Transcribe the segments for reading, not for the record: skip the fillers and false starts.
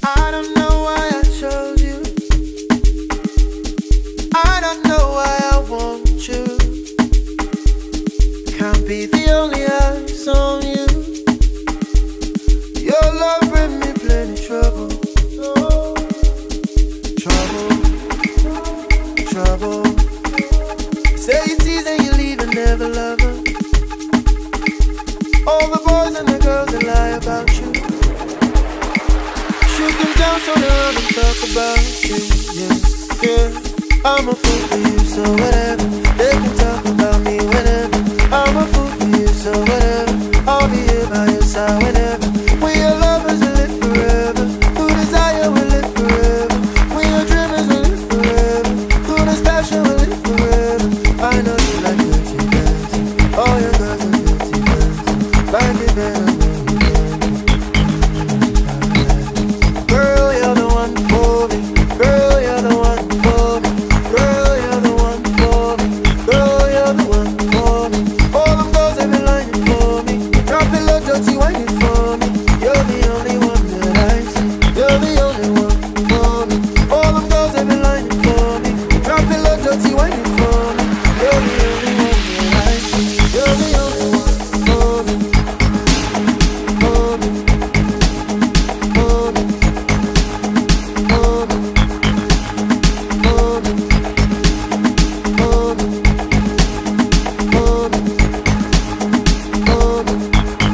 I don't know why I chose you. I don't know why I want you. Can't be the only eyes on you. Your love bring me plenty trouble. Trouble. Say you tease and you leave and never love her. All the boys and the girls that lie about you. Shoot them down so they run and talk about you. Yeah. I'm a fool for you, so whatever. They can talk about me whenever. I'm a fool for you, so whatever. I'll be here by your side whenever. We are lovers, we live forever. Who desire, we live forever. We are dreamers, we live forever. Who does passion, we live forever. I know you like dirty dancing. All your girls are dirty dancing. Like it better when you dance. Girl, you're the one for me. Girl, you're the one for me. Girl, you're the one for me. Girl, you're the one for me. All them girls have been lining for me. Drop it low, dirty, whining for me. You're the only one that I see. You're the only one for me. All them girls have been lining for me. Drop it low, dirty, whining for me. You're the only one that I see. You're the only one for me. For me. For me. For me. For me. For me. For me. For me.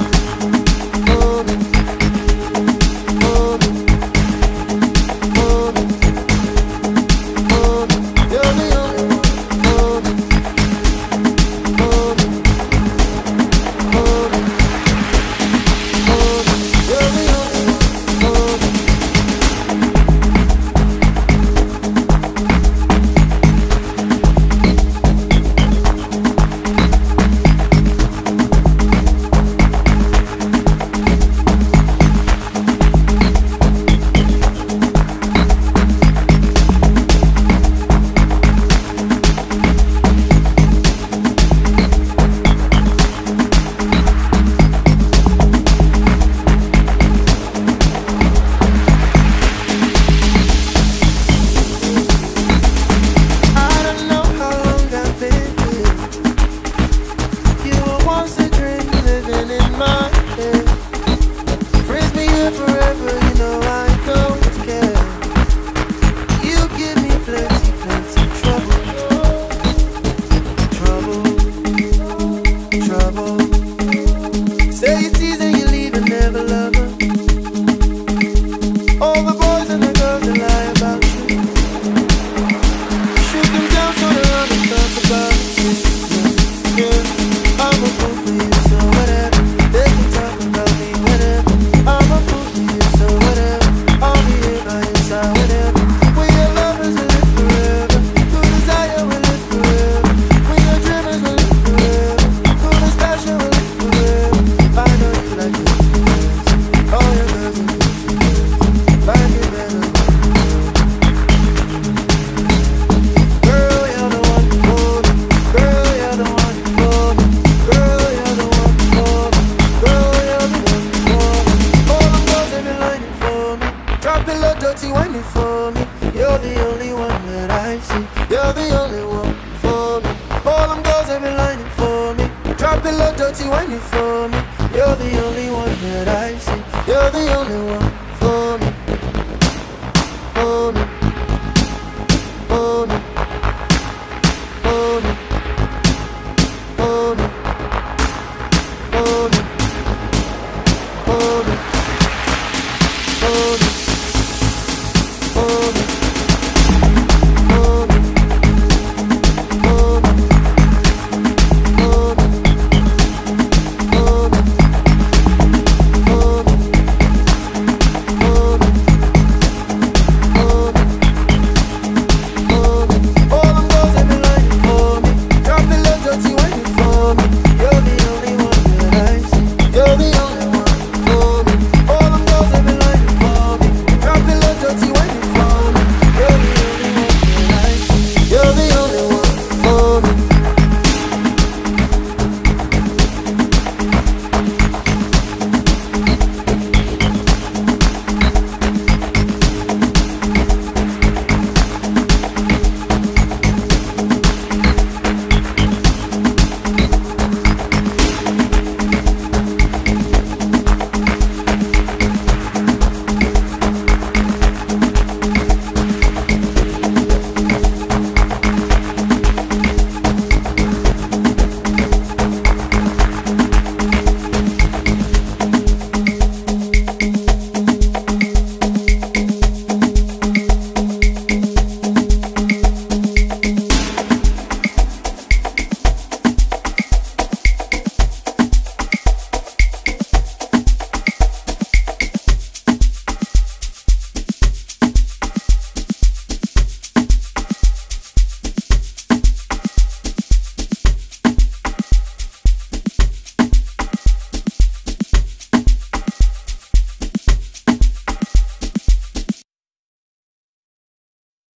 Dirty whining for me. You're the only one that I see. You're the only one for me. All them girls have been lining for me. Drop it low, dirty whining for me. You're the only one that I see. You're the only one.